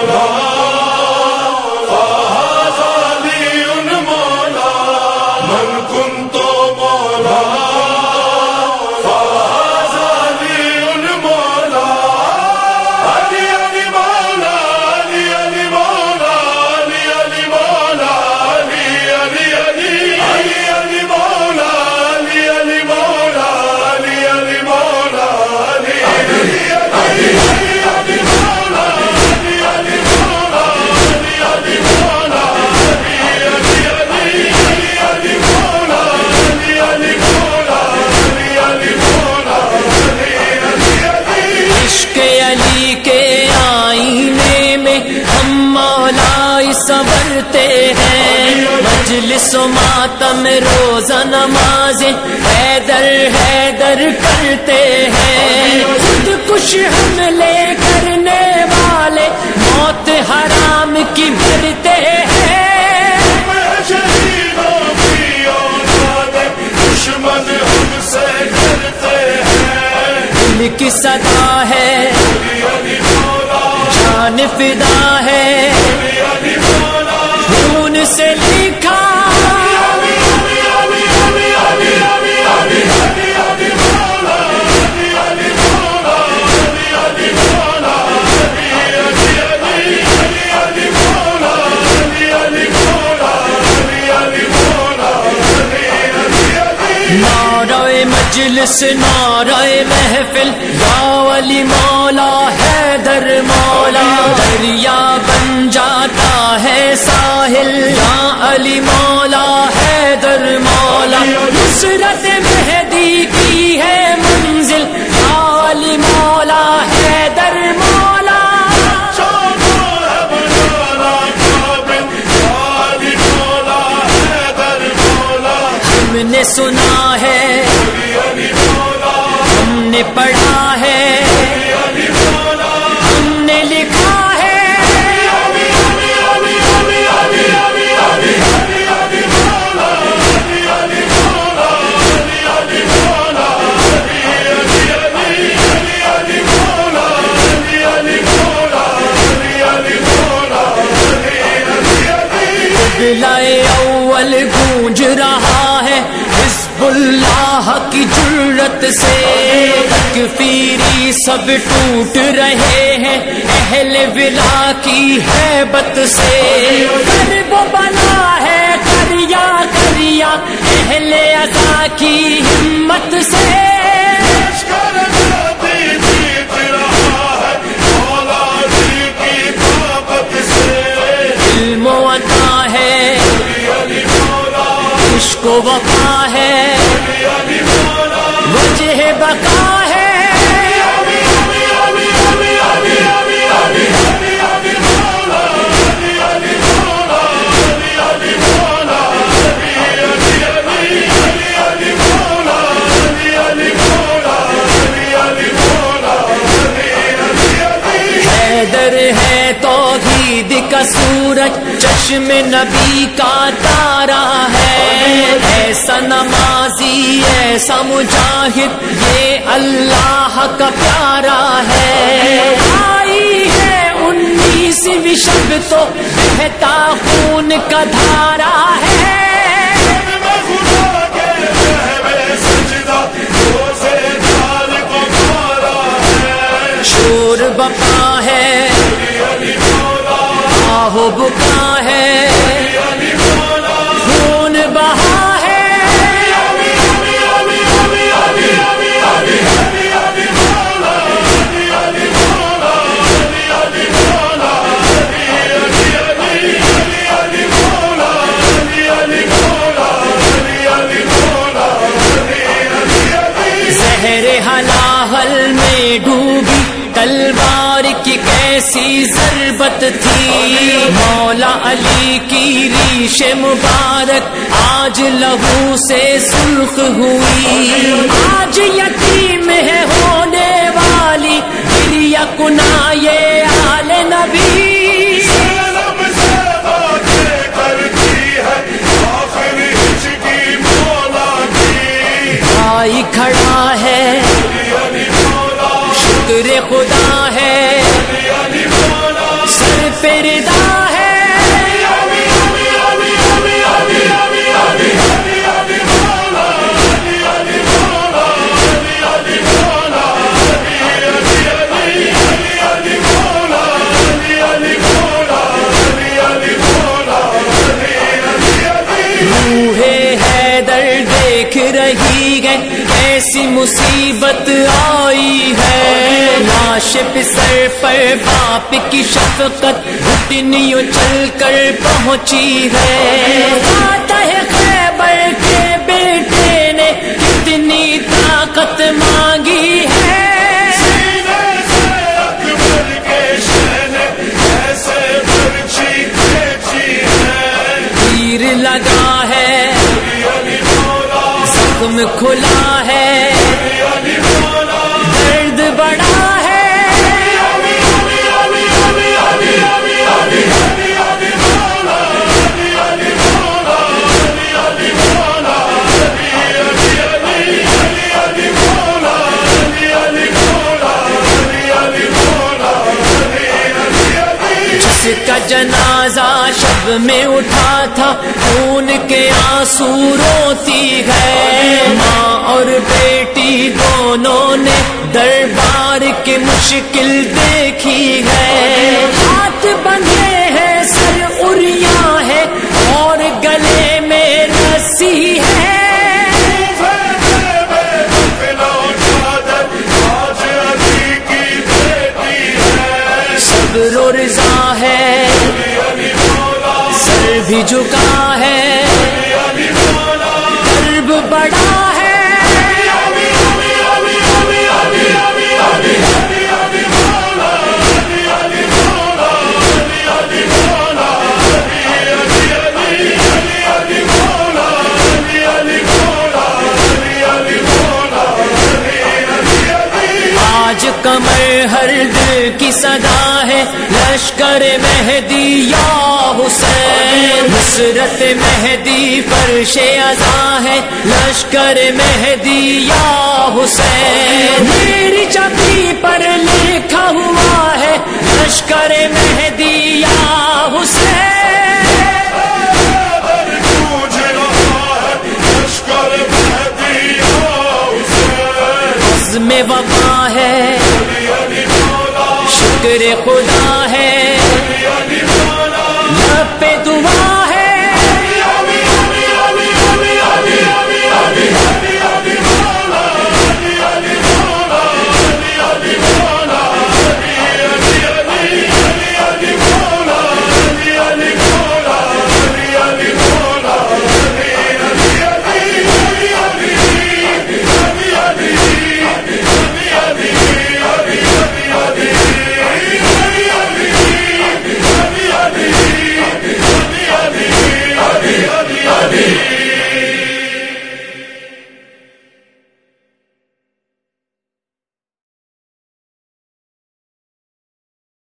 سنورتے ہیں مجلس و ماتم روزہ نماز حیدر حیدر کرتے ہیں خود کش حملے کرنے والے موت حرام کی مرتے ہیں دشمن ہم سے ڈرتے ہیں دل کی صدا ہے جان فدا ہے خون سے لکھا نعرہ مجلس نعرہ محفل یا ولی مولا حیدر مولا دریا بن جاتا ہے ساحل یا علی مولا حیدر مولا نصرت مہدی کی ہے منزل یا علی مولا حیدر مولا ہم نے سنا ہے ہم نے پڑھا ہے ہم نے لکھا ہے قبلۂ اول گونج رہا ہے حزب اللہ کی جرت سے تکفیری سب ٹوٹ رہے ہیں اہل ولا کی ہیبت سے کرب و بلا ہے کریا کریا اہل عزا کی ہمت سے علم و عطا ہے عشق و وفا ہے وجہ بقا ہے حیدر ہے توحید کا سورج چشم نبی کا تارا ہے ایسا نمازی ایسا مجاہد یہ اللہ کا پیارا ہے آئی ہے 19ویں شب تو بہتا خون کا دھارا ہے شور بقا ہے آہو بکا ہے خون بہا ہے زہر حلاحل میں ڈوبی تلوار کی کیسی ضربت تھی مولا علی کی ریش مبارک آج لہو سے سرخ ہوئی آج یتیم ہے ہونے والی گریہ کنا یہ آل نبی بھائی کھڑا ہے شکر خدا ہے سر فردا ہے رہی ہے ایسی مصیبت آئی ہے، لاش پہ سر پر باپ کی شفقت گھٹنیوں چل کر پہنچی ہے، فاتح خیبر کے بیٹے نے کتنی طاقت مانگی ہے، تیر لگا ہے زخم کھلا ہے درد بڑا ہے، جس کا جنازہ شب میں اٹھا تھا خون کے آنسو روتی ہے، ماں اور بیٹی دونوں نے دربار کی مشکل دیکھی ہے، ہاتھ بندھے ہیں سر اریاں ہے اور گلے میں رسی ہے، صبر و رضا ہے سر بھی جھکا ہے قلب بڑا ہے، آج کمر ہر دل کی صدا ہے، لشکر مہدی یا حسین، نصرت مہدی فرش عزا ہے، لشکر مہدی یا حسین، میری چپی پر لکھا ہوا ہے لشکر مہدی یا حسین، عزم وفا ہے شکر خدا ہے